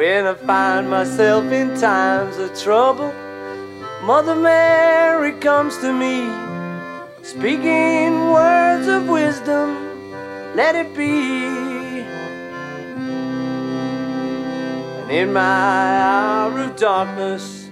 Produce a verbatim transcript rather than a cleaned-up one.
When I find myself in times of trouble, Mother Mary comes to me, speaking words of wisdom, let it be. And in my hour of darkness,